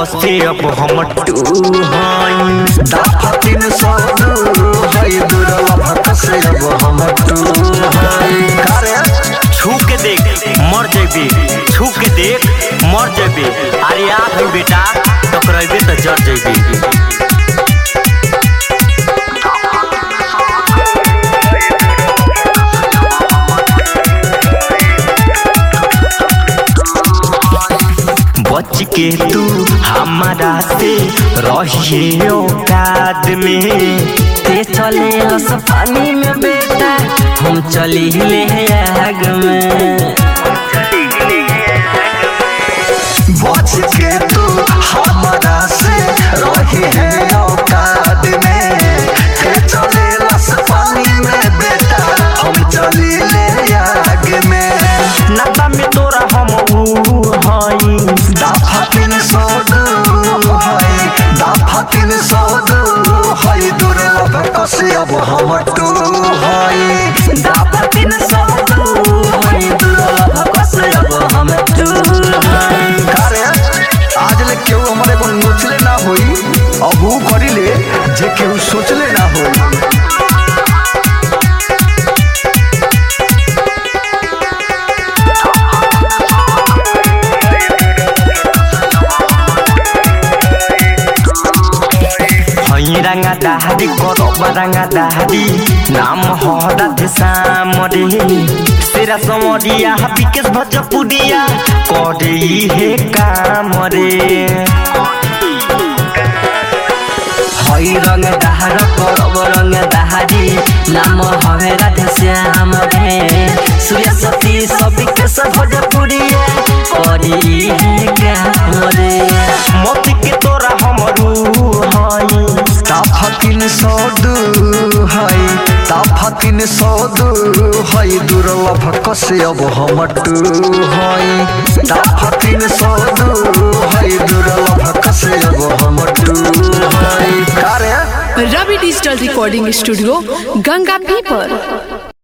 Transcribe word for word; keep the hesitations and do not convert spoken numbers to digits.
कसे अब हम टू हई दाफा तीन सौ दू हई दुर्लभ कसे अब हम टू हई करे छू के देख मर जेबी छू के देख मर जेबी अरे आ भाई बेटा टकराइबे तो जर जेबी बच के तू हमारा से रहिए औकात में ते चले लस पानी में बेटा हम चली ले आग में बच के तू हमारा से रही है औकात में ते चले लस पानी में बेटा हम चली ले आग में नाता में तोरा हम ऊ हई दाफा तीन सौ दू हई दाफा तीन सौ दू हई दुर्लभ कसे अब हम टू हई दाफा तीन सौ दू हई दुर्लभ कसे अब हम टू हई करे आज ले केहू हमारे को नोचले ना होई अबू करी ले जे केहू सोचले ना होई रंगा दहाड़ी करब रंगा दहाड़ी नाम हरत शाम रे तेरा समरिया विकेश भोजपुरिया करे हे काम रे हई रंग दहाड़ करब रंग दहाड़ी नाम हवे राधे श्याम रे सूर्य सती सब विकेश भोजपुरिया करी काम रे मत के तोरा हमरू हई दाफा तीन सौ दू हई दाफा तीन सौ दू हई दुर्लभ कसे अब हम टू हई दाफा तीन सौ दू हई दुर्लभ कसे अब हम टू हई करे Ravi digital recording studio Ganga पीपर।